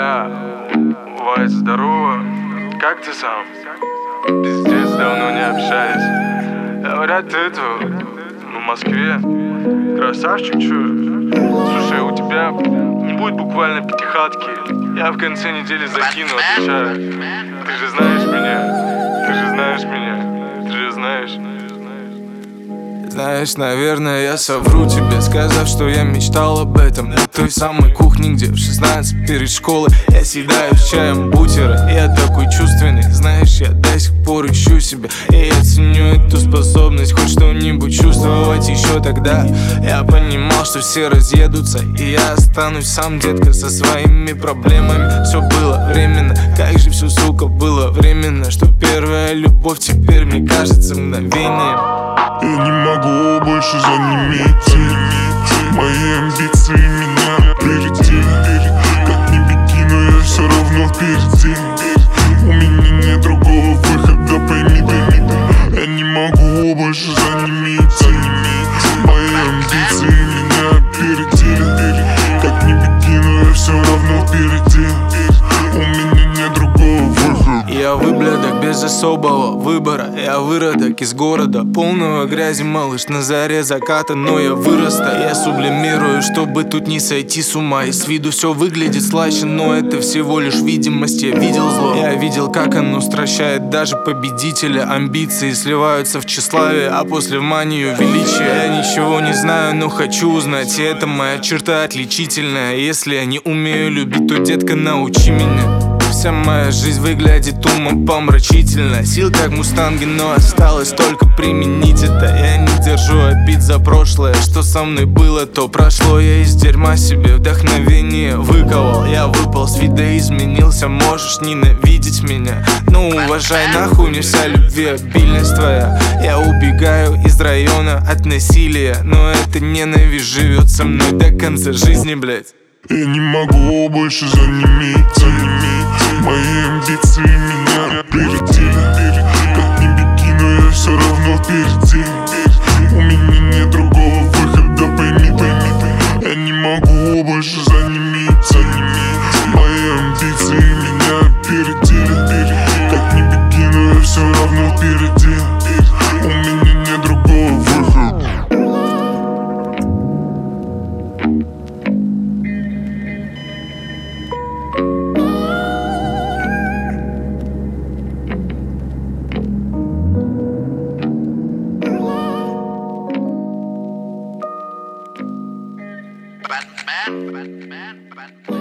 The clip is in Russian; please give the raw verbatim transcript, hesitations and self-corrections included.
Бля, Вась, здорово. Как ты сам? Пиздец, давно не общались. Говорят, ты тут, ну, в Москве. Красавчик, чё? Слушай, у тебя не будет буквально пятихатки. Я в конце недели закину, отвечаю. Ты же знаешь меня. Ты же знаешь меня. Ты же знаешь. Знаешь, наверное, я совру тебе, сказав, что я мечтал об этом. На той самой кухне, где в шестнадцать перед школой я съедаю с чаем бутеры. Я такой чувственный, знаешь, я до сих пор ищу себя. И я ценю эту способность хоть что-нибудь чувствовать. Еще тогда я понимал, что все разъедутся, и я останусь сам, детка, со своими проблемами. Все было временно, как же все, сука, было временно, что первая любовь теперь мне кажется мгновением. Я не могу больше за ними идти. Мои амбиции меня впереди. Как ни беги, но я все равно впереди. У меня нет другого выхода, пойми, пойми. Я не могу больше за ними идти. Мои амбиции меня впереди. Как ни беги, но я все равно впереди. У меня нет другого выхода. Я выблядок без особого выбора. Я выродок из города полного грязи, малыш на заре заката. Но я вырос, я сублимирую, чтобы тут не сойти с ума. И с виду все выглядит слаще, но это всего лишь видимость. Я видел зло, я видел, как оно стращает даже победителя. Амбиции сливаются в тщеславие, а после в манию величия. Я ничего не знаю, но хочу узнать, и это моя черта отличительная. Если я не умею любить, то, детка, научи меня. Вся моя жизнь выглядит умопомрачительно. Сил как мустанги, но осталось только применить это. Я не держу обид за прошлое, что со мной было, то прошло. Я из дерьма себе вдохновение выковал. Я выпал с вида, изменился, можешь ненавидеть меня, но уважай, нахуй мне вся любви, обильность твоя. Я убегаю из района от насилия, но эта ненависть живет со мной до конца жизни, блять. Я не могу больше за ними идти. Мои амбиции меня впереди. Как ни беги, но я все равно впереди. У меня нет другого выхода, пойми, пойми. Я не могу больше за ними идти. Мои амбиции меня впереди. Как ни беги, но я все равно впереди. У меня нет другого выхода. Batman, Batman, Batman.